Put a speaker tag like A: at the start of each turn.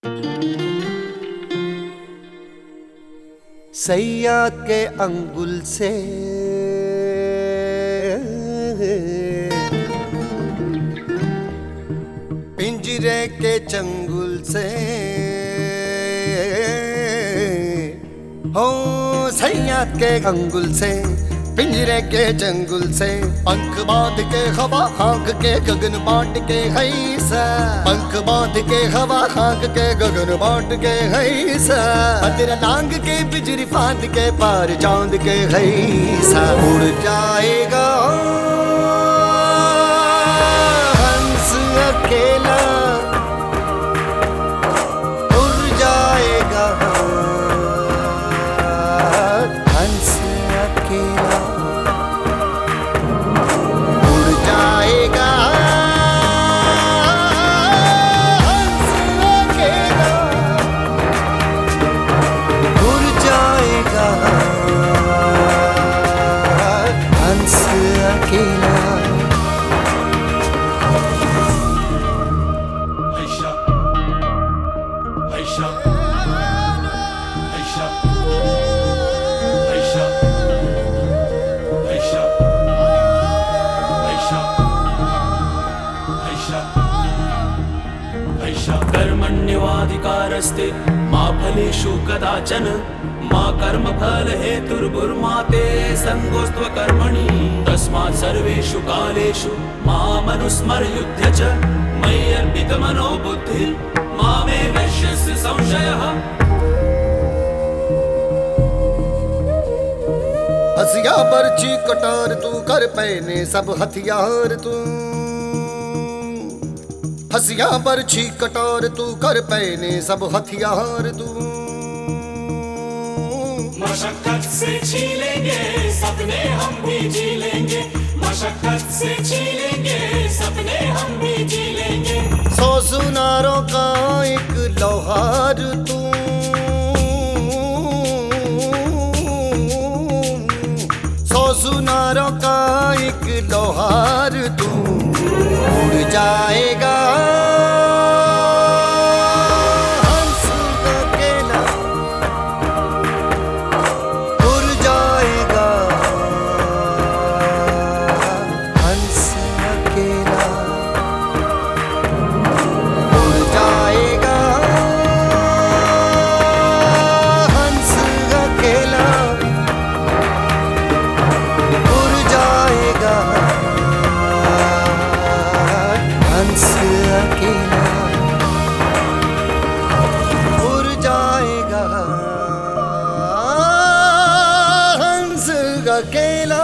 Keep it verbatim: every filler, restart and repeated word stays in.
A: सैया के अंगुल से पिंजरे के चंगुल से हो सैया के अंगुल से पिंजरे के चंगुल से पंख बांध के हवा हाँक के गगन बांट के हैसा पंख बांध के हवा हाँक के गगन बांट के हैसा अदर लांग के बिजली फांद के पार चांद के हैसा उड़ जाएगा हंस अकेला उड़ जाएगा हंस अकेला
B: कर्मण्यवाधिकारस्ते मा फलेषु कदाचन मा कर्मफल हेतुर्भुर्मा ते संगोऽस्त्व कर्मणि तस्मात् सर्वेषु कालेषु मामनुस्मरयुध्य च मयि अर्पितमनो बुद्धिर् मामे वैश्यस्य संशयः।
A: हसिया बरछी कटार तू कर पहने सब हथियार तू हसिया बरछी कटार तू कर पहने सब हथियार तू
B: मशक्कत से छीलेंगे सपने हम भी जी लेंगे मशक्कत से छीलेंगे सपने हम भी जी लेंगे।
A: सौ सुनारों का एक लोहार तू सौ सुनारों का एक लोहार तू उड़ जाएगा हंस अकेला उड़ जाएगा हंस अकेला उड़ जाएगा हंस अकेला उड़ जाएगा हंस अकेला उड़ जाएगा हंस अकेला।